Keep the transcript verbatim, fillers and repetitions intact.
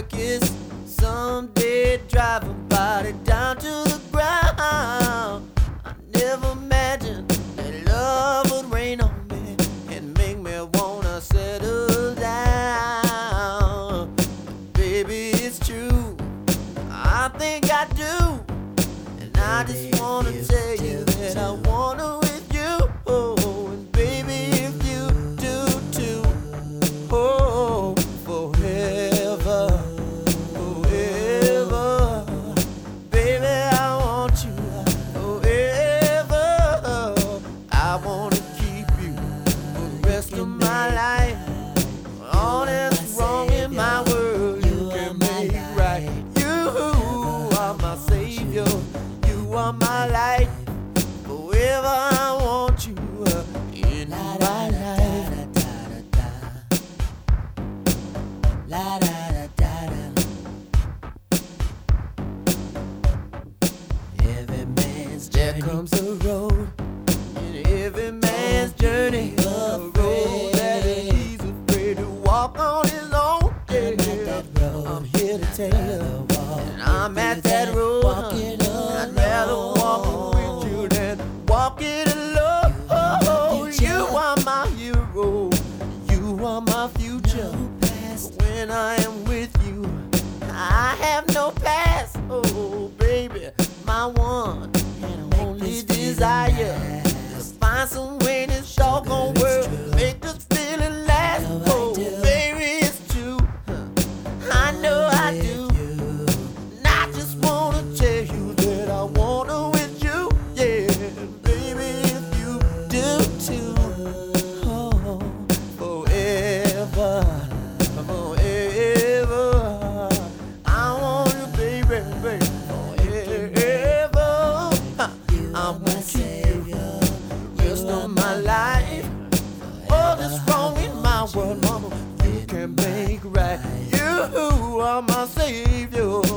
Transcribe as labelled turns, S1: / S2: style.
S1: kiss. Someday drive a body down to the ground. I never imagined that love would rain on me and make me wanna settle down. But baby, it's true, I think I do. And I just wanna tell you that I wanna with you. Oh, and baby, if you do too. Oh, forever, forever. Baby, I want you forever. I wanna keep you for the rest of my life. All that's wrong in my world, you can make right. You are my savior, you are my light. Forever I want you uh, in my life.
S2: La da da da da. Every man's
S1: There
S2: journey
S1: comes a road in every man's journey, a road that he's afraid to walk on his own.
S2: I'm at that road.
S1: I'm here to tell you,
S2: walk
S1: and I'm at that road.
S2: walking
S1: I'd rather walk with you than walk it alone. Oh, you are my hero, you are my future. When I am with you, I have no past. Oh, baby, my one and only desire is find some way in this doggone world, make this feeling last. Oh, baby, it's true, I know I do. And I just wanna tell you that I wanna with you, yeah, baby, if you do too. Oh, forever, forever, I want you, baby, baby, forever. I want you the rest of my life. All that's wrong in my world, mama, you can make right. You are my savior.